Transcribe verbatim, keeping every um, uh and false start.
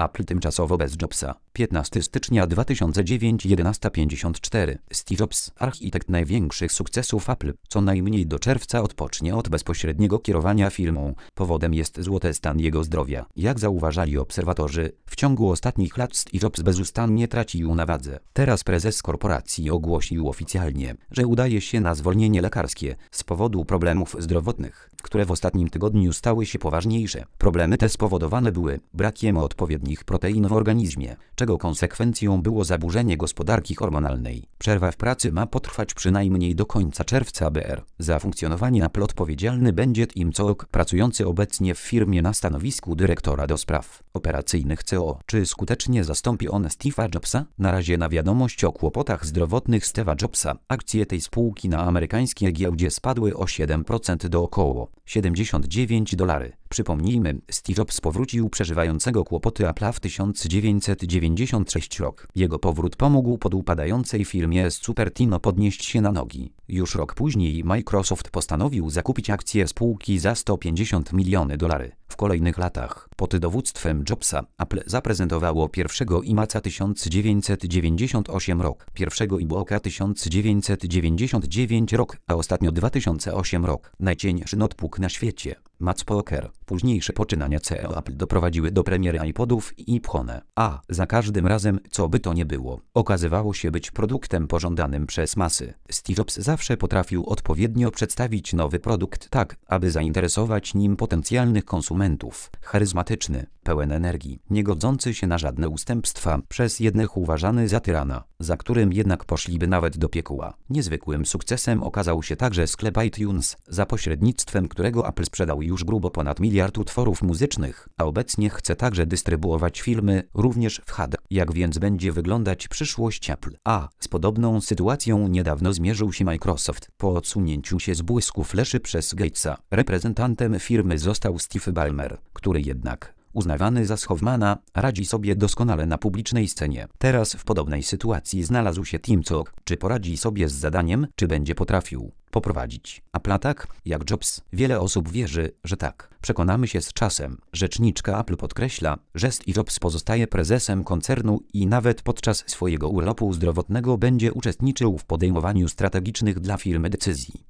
Apple tymczasowo bez Jobsa. piętnastego stycznia dwa tysiące dziewiątego jedenaście pięćdziesiąt cztery. Steve Jobs, architekt największych sukcesów Apple, co najmniej do czerwca odpocznie od bezpośredniego kierowania firmą. Powodem jest złoty stan jego zdrowia. Jak zauważali obserwatorzy, w ciągu ostatnich lat Steve Jobs bezustannie tracił na wadze. Teraz prezes korporacji ogłosił oficjalnie, że udaje się na zwolnienie lekarskie z powodu problemów zdrowotnych, które w ostatnim tygodniu stały się poważniejsze. Problemy te spowodowane były brakiem odpowiednich protein w organizmie, czego konsekwencją było zaburzenie gospodarki hormonalnej. Przerwa w pracy ma potrwać przynajmniej do końca czerwca B R. Za funkcjonowanie Apple odpowiedzialny będzie Tim Cook, pracujący obecnie w firmie na stanowisku dyrektora do spraw operacyjnych C E O. Czy skutecznie zastąpi on Steve'a Jobsa? Na razie na wiadomość o kłopotach zdrowotnych Steve'a Jobsa akcje tej spółki na amerykańskiej giełdzie spadły o siedem procent do około siedemdziesiąt dziewięć dolarów. Przypomnijmy, Steve Jobs powrócił przeżywającego kłopoty Apple'a w tysiąc dziewięćset dziewięćdziesiątym trzecim roku. Jego powrót pomógł podupadającej firmie z Cupertino podnieść się na nogi. Już rok później Microsoft postanowił zakupić akcje spółki za sto pięćdziesiąt milionów dolarów. W kolejnych latach, pod dowództwem Jobsa, Apple zaprezentowało pierwszego iMaca tysiąc dziewięćset dziewięćdziesiąty ósmy rok, pierwszego iBooka tysiąc dziewięćset dziewięćdziesiąty dziewiąty rok, a ostatnio dwa tysiące ósmy rok. Najcieńszy notebook na świecie, Mac Poker. Późniejsze poczynania C E O Apple doprowadziły do premiery iPodów i iPhone. A za każdym razem, co by to nie było, okazywało się być produktem pożądanym przez masy. Steve Jobs zawsze potrafił odpowiednio przedstawić nowy produkt tak, aby zainteresować nim potencjalnych konsumentów. Charyzmatyczny, pełen energii, nie godzący się na żadne ustępstwa, przez jednych uważany za tyrana, za którym jednak poszliby nawet do piekła. Niezwykłym sukcesem okazał się także sklep iTunes, za pośrednictwem którego Apple sprzedał już grubo ponad miliard utworów muzycznych, a obecnie chce także dystrybuować filmy, również w H D. Jak więc będzie wyglądać przyszłość Apple? A z podobną sytuacją niedawno zmierzył się Microsoft. Po odsunięciu się z błysku fleszy przez Gatesa, reprezentantem firmy został Steve Ballmer, który jednak, uznawany za Hoffmana, radzi sobie doskonale na publicznej scenie. Teraz w podobnej sytuacji znalazł się Tim Cook. Czy poradzi sobie z zadaniem, czy będzie potrafił poprowadzić Apple'a tak, jak Jobs? Wiele osób wierzy, że tak. Przekonamy się z czasem. Rzeczniczka Apple podkreśla, że Steve Jobs pozostaje prezesem koncernu i nawet podczas swojego urlopu zdrowotnego będzie uczestniczył w podejmowaniu strategicznych dla firmy decyzji.